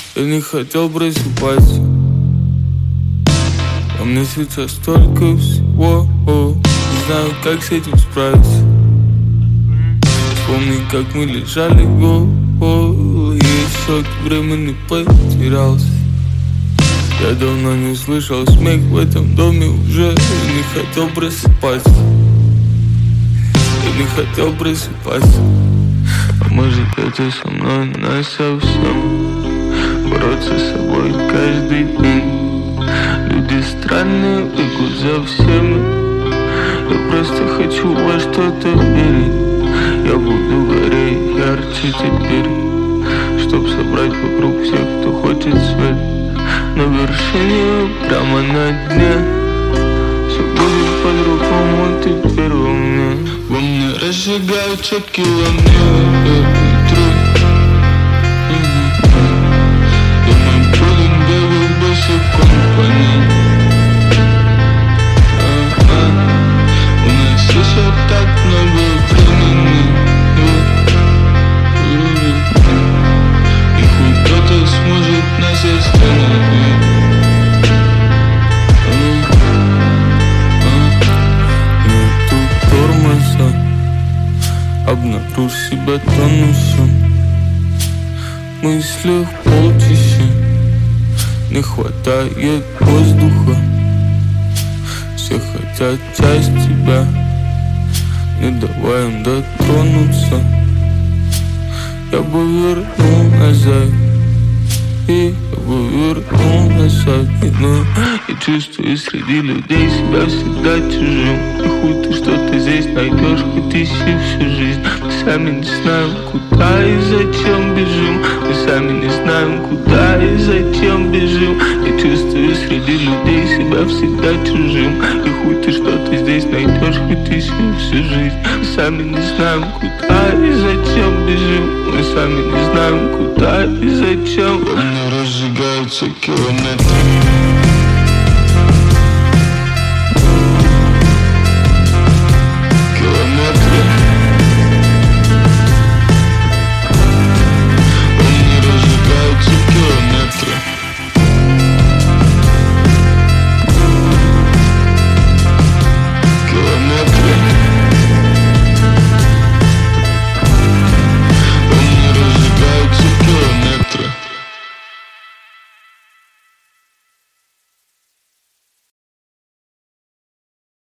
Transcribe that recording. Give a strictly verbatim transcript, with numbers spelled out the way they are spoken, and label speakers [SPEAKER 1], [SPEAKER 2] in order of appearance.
[SPEAKER 1] Я не хотел просыпаться, а мне сейчас столько всего. Не знаю, как с этим справиться. Вспомни, как мы лежали голые, еще времени потерялся. Я давно не слышал смех в этом доме уже. Я не хотел просыпаться, я не хотел просыпаться. А может, это со мной насовсем? Бороться с собой каждый день. Люди странные, бегут за всеми. Я просто хочу во что-то верить. Я буду гореть ярче теперь, чтоб собрать вокруг всех, кто хочет свет. На вершине, прямо на дне, все будет по-другому теперь во мне. Во мне разжигаются километры. Думаю, труден бегать босиком по ней. У нас еще так много времени, и хоть кто-то сможет нас остановить. Нету тормоза, обнаружь себя тонущим. В мыслях полчища, не хватает воздуха. Все хотят часть тебя, не давай им дотронуться. Я бы вернул назад, и я бы вернул назад. Но я чувствую среди людей себя всегда чужим. И хуй ты что-то здесь найдешь, хоть ищи всю жизнь. Мы сами не знаем, куда и зачем бежим. Мы сами не знаем, куда и зачем бежим. Я чувствую среди людей себя всегда чужим. И хуй ты что-то здесь найдешь, хоть ищи всю жизнь. Мы сами не знаем, куда и зачем бежим. Мы сами не знаем, куда и зачем. Во мне разжигаются километры.